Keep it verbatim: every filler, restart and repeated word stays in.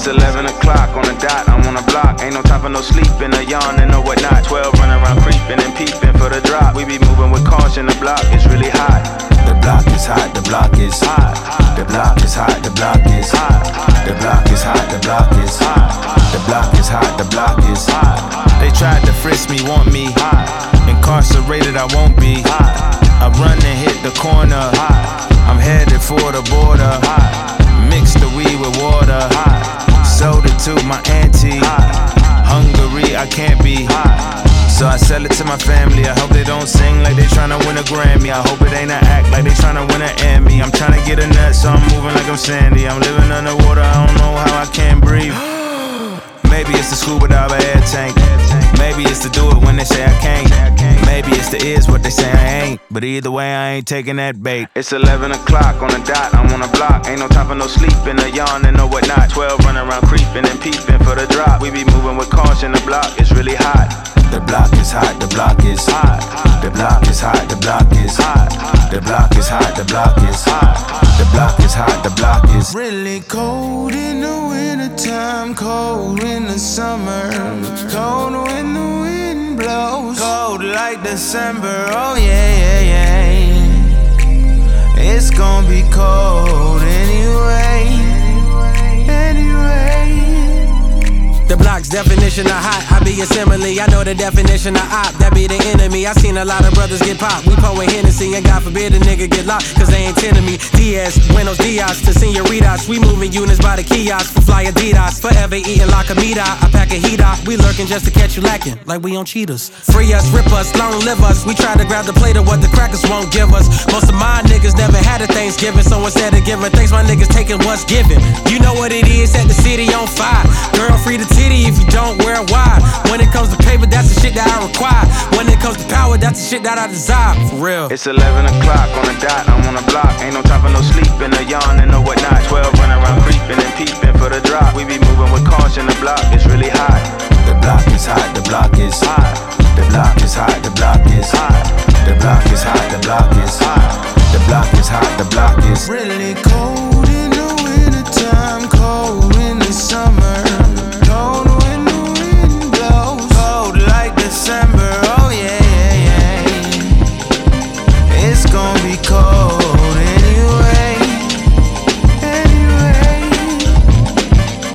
It's eleven o'clock on the dot, I'm on the block. Ain't no time for no sleeping, or yawning or whatnot. Twelve running around creeping and peeping for the drop. We be moving with caution, the block is really hot. The block is hot, the block is hot. The block is hot, the block is hot. The block is hot, the block is hot. The block is hot, the block is hot. They tried to frisk me, want me incarcerated, I won't be. I run and hit the corner. I'm headed for the border. Mix the weed with water. Sold it to my auntie. Hungry, I can't be. So I sell it to my family. I hope they don't sing like they tryna win a Grammy. I hope it ain't an act like they tryna win an Emmy. I'm tryna get a nut, so I'm moving like I'm Sandy. I'm living underwater, I don't know how I can't breathe. Maybe it's the scuba dive air tank. Maybe it's to do it when they say I can't. Maybe it's the is what they say I ain't. But either way, I ain't taking that bait. It's eleven o'clock on the dot, I'm on the block. Ain't no time for no sleeping, or yawning or whatnot. Twelve running around creeping and peeping for the drop. We be moving with caution, the block is really hot. The block is hot, the block is hot. The block is hot, the block is hot. The block is hot, the block is hot. The block is hot, the block is really cold in the wintertime, cold in the summer, cold when the wind blows, cold like December. Oh yeah, yeah, yeah. It's gonna be cold anyway. Anyway. The block's definition of hot, I be a simile. I know the definition of op, that be the enemy. I seen a lot of brothers get popped. We pouring Hennessy and God forbid a nigga get locked, cause they ain't tending me. Diaz, Buenos Dias to senoritas. We moving units by the kiosk for fly Adidas. Forever eating la comida, I pack a heat out. We lurking just to catch you lacking, like we on Cheetos. Free us, rip us, long live us. We try to grab the plate of what the crackers won't give us. Most of my niggas never had a Thanksgiving, so instead of giving thanks, my niggas taking what's given. You know what it is, set the city on fire. Girl, free the titty if you don't wear it wide. When it comes to paper, that's the shit that I require. When it comes to power, that's the shit that I desire. For real. It's eleven o'clock on the dot, I'm on the block. Ain't no time for no sleeping, or yawning or whatnot. Twelve running around creeping and peeping for the drop. We be moving with caution, the block is really hot. The block is hot, the block is hot. The block is hot, the block is hot. The block is hot, the block is hot. The block is hot, the block is really cold.